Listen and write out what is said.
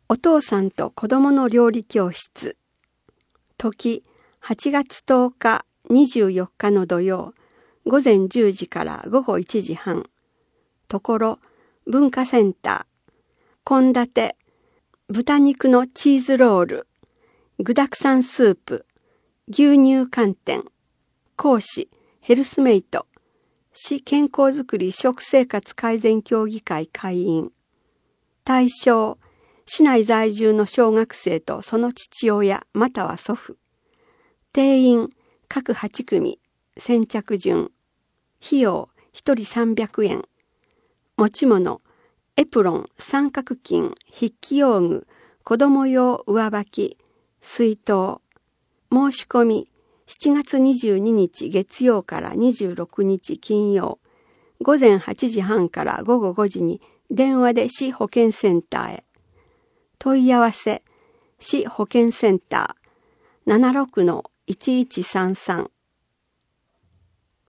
お父さんと子供の料理教室。時、8月10日、24日の土曜、午前10時から午後1時半。ところ、文化センター。献立、豚肉のチーズロール、具沢山スープ、牛乳寒天。講師、ヘルスメイト。市健康づくり食生活改善協議会会員。対象、市内在住の小学生とその父親または祖父。定員、各8組、先着順。費用、1人300円。持ち物、エプロン、三角巾、筆記用具、子供用上履き、水筒。申し込み、7月22日月曜から26日金曜、午前8時半から午後5時に電話で市保健センターへ。問い合わせ、市保健センター 76-1133